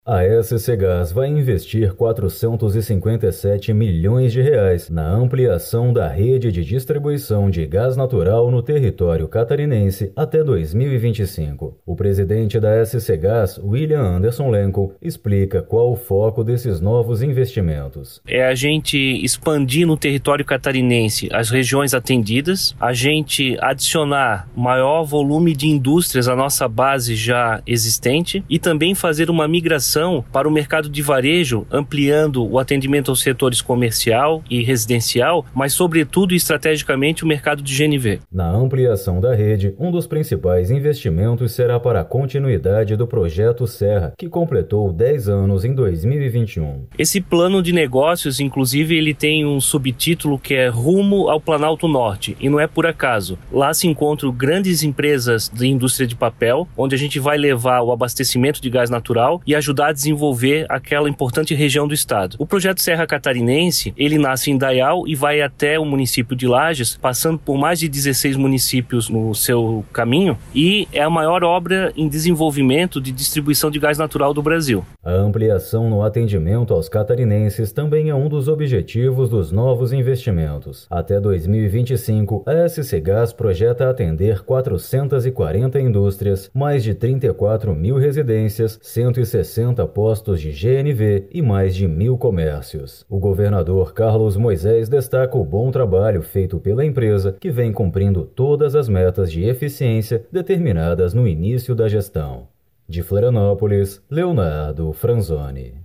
A SC Gás vai investir 457 milhões de reais na ampliação da rede de distribuição de gás natural no território catarinense até 2025. O presidente da SC Gás, William Anderson Lenco, explica qual o foco desses novos investimentos. É a gente expandir no território catarinense as regiões atendidas, a gente adicionar maior volume de indústrias à nossa base já existente e também fazer uma migração para o mercado de varejo, ampliando o atendimento aos setores comercial e residencial, mas sobretudo e estrategicamente o mercado de GNV. Na ampliação da rede, um dos principais investimentos será para a continuidade do projeto Serra, que completou 10 anos em 2021. Esse plano de negócios, inclusive, ele tem um subtítulo que é Rumo ao Planalto Norte, e não é por acaso. Lá se encontram grandes empresas de indústria de papel, onde a gente vai levar o abastecimento de gás natural e ajudar a desenvolver aquela importante região do estado. O projeto Serra Catarinense, ele nasce em Dayal e vai até o município de Lages, passando por mais de 16 municípios no seu caminho, e é a maior obra em desenvolvimento de distribuição de gás natural do Brasil. A ampliação no atendimento aos catarinenses também é um dos objetivos dos novos investimentos. Até 2025, a SC Gás projeta atender 440 indústrias, mais de 34 mil residências, 160 postos de GNV e mais de 1.000 comércios. O governador Carlos Moisés destaca o bom trabalho feito pela empresa, que vem cumprindo todas as metas de eficiência determinadas no início da gestão. De Florianópolis, Leonardo Franzoni.